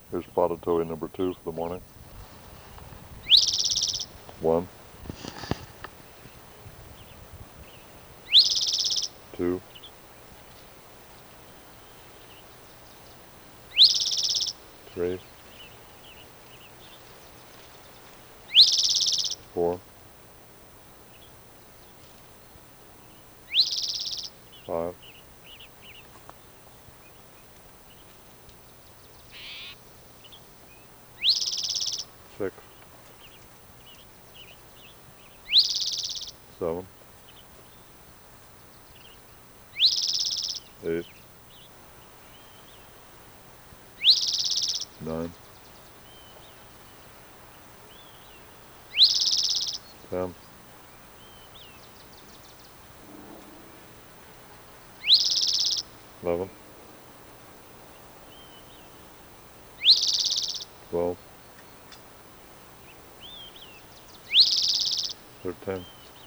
Here's spotted towhee number 2 for the morning. 1, 2, 3, 4, 5, 6, 7, 8, 9, 10, 11, 12, 13,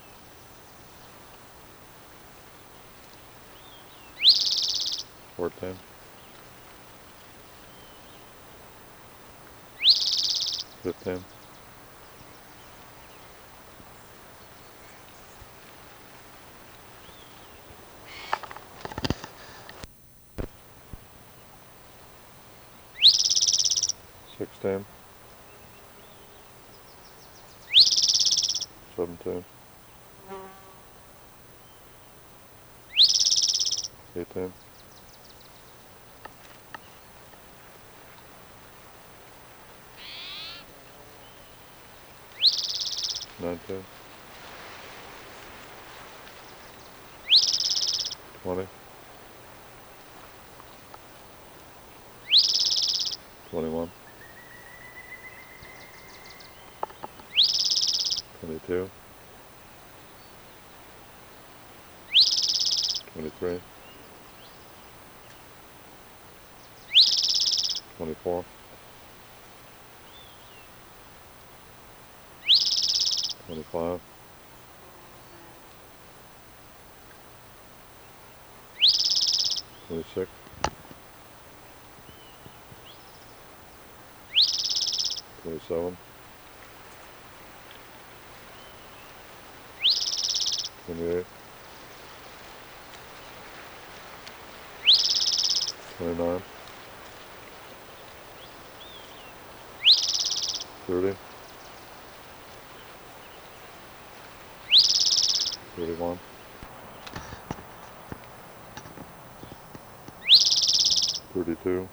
14, 15, 16, 17, 18, 19, 20, 21, 22, 23, 24, 25, 26, 27, 28, 29, 30, 31, 32,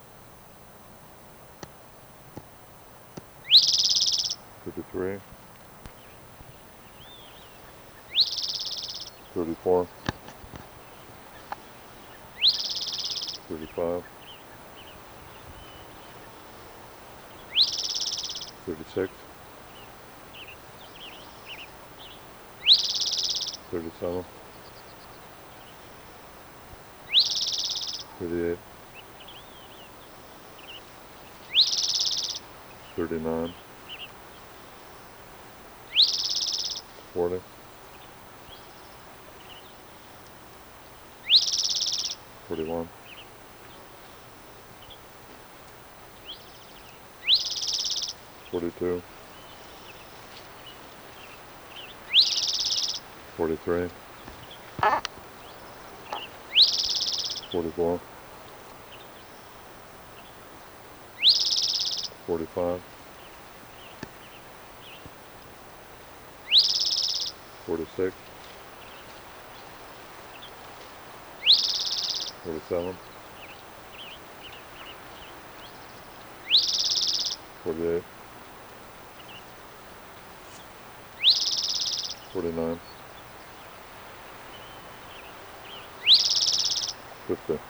33, 34, 35, 36, 37, 38, 39, 40, 41, 42, 43, 44, 45, 46, 47, 48, 49, 50.